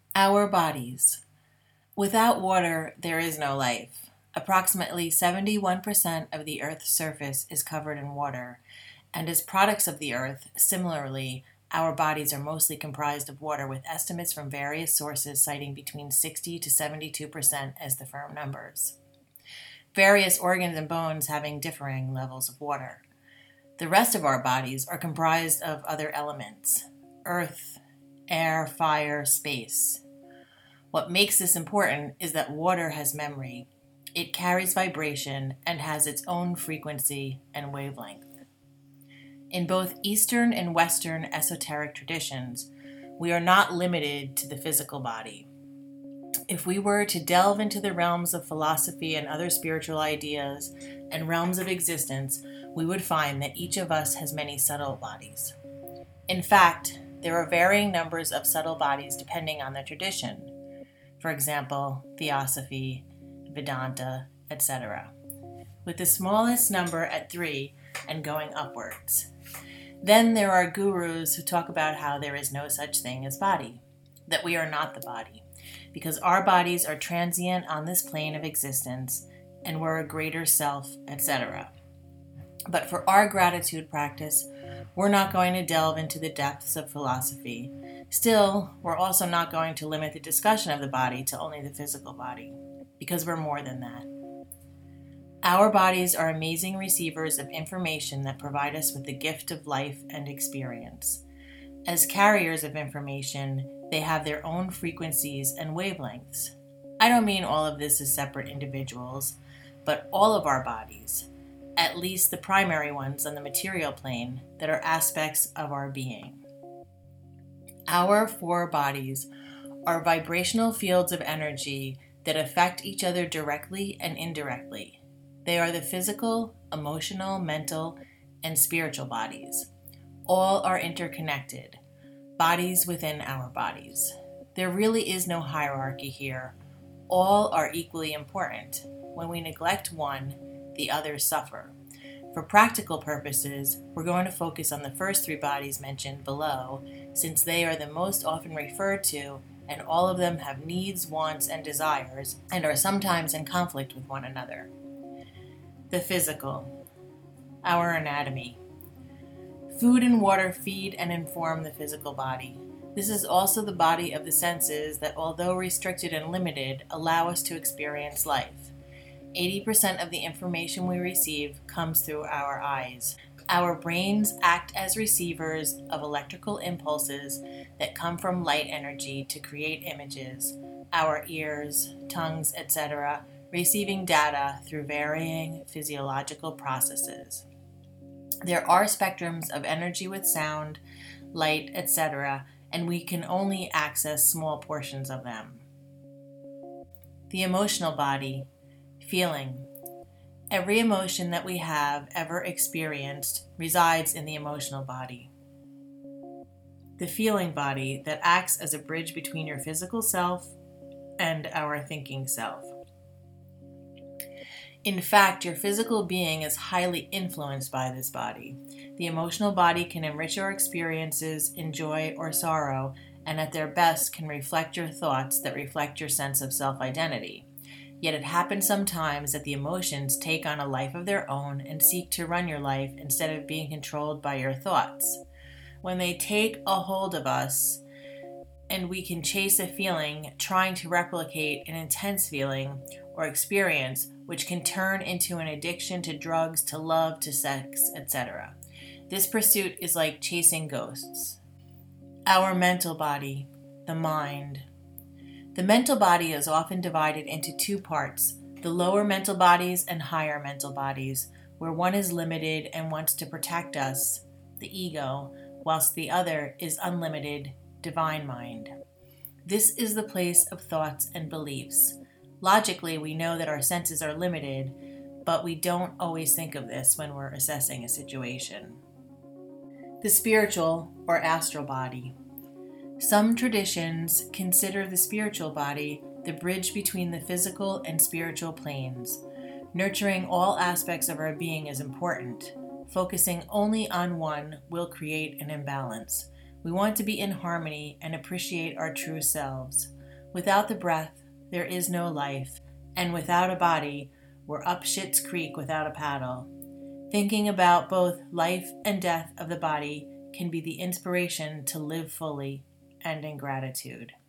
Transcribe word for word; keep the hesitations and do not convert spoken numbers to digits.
Our bodies. Without water, there is no life. Approximately seventy-one percent of the Earth's surface is covered in water, and as products of the Earth, similarly, our bodies are mostly comprised of water, with estimates from various sources citing between sixty to seventy-two percent as the firm numbers. Various organs and bones having differing levels of water. The rest of our bodies are comprised of other elements: earth, air, fire, space. What makes this important is that water has memory. It carries vibration and has its own frequency and wavelength. In both Eastern and Western esoteric traditions, we are not limited to the physical body. If we were to delve into the realms of philosophy and other spiritual ideas and realms of existence, we would find that each of us has many subtle bodies. In fact, there are varying numbers of subtle bodies depending on the tradition. For example, Theosophy, Vedanta, et cetera, with the smallest number at three and going upwards. Then there are gurus who talk about how there is no such thing as body, that we are not the body, because our bodies are transient on this plane of existence and we're a greater self, et cetera. But for our gratitude practice, we're not going to delve into the depths of philosophy. Still, we're also not going to limit the discussion of the body to only the physical body, because we're more than that. Our bodies are amazing receivers of information that provide us with the gift of life and experience. As carriers of information, they have their own frequencies and wavelengths. I don't mean all of this as separate individuals, but all of our bodies, at least the primary ones on the material plane that are aspects of our being. Our four bodies are vibrational fields of energy that affect each other directly and indirectly. They are the physical, emotional, mental, and spiritual bodies. All are interconnected, bodies within our bodies. There really is no hierarchy here. All are equally important. When we neglect one, the others suffer. For practical purposes, we're going to focus on the first three bodies mentioned below, since they are the most often referred to, and all of them have needs, wants, and desires, and are sometimes in conflict with one another. The physical. Our anatomy. Food and water feed and inform the physical body. This is also the body of the senses that, although restricted and limited, allow us to experience life. eighty percent of the information we receive comes through our eyes. Our brains act as receivers of electrical impulses that come from light energy to create images. Our ears, tongues, et cetera, receiving data through varying physiological processes. There are spectrums of energy with sound, light, et cetera, and we can only access small portions of them. The emotional body. Feeling. Every emotion that we have ever experienced resides in the emotional body. The feeling body that acts as a bridge between your physical self and our thinking self. In fact, your physical being is highly influenced by this body. The emotional body can enrich your experiences in joy or sorrow, and at their best can reflect your thoughts that reflect your sense of self-identity. Yet it happens sometimes that the emotions take on a life of their own and seek to run your life instead of being controlled by your thoughts. When they take a hold of us, and we can chase a feeling, trying to replicate an intense feeling or experience, which can turn into an addiction to drugs, to love, to sex, et cetera. This pursuit is like chasing ghosts. Our mental body, the mind. The mental body is often divided into two parts, the lower mental bodies and higher mental bodies, where one is limited and wants to protect us, the ego, whilst the other is unlimited, divine mind. This is the place of thoughts and beliefs. Logically, we know that our senses are limited, but we don't always think of this when we're assessing a situation. The spiritual or astral body. Some traditions consider the spiritual body the bridge between the physical and spiritual planes. Nurturing all aspects of our being is important. Focusing only on one will create an imbalance. We want to be in harmony and appreciate our true selves. Without the breath, there is no life, and without a body, we're up Schitt's Creek without a paddle. Thinking about both life and death of the body can be the inspiration to live fully and in gratitude.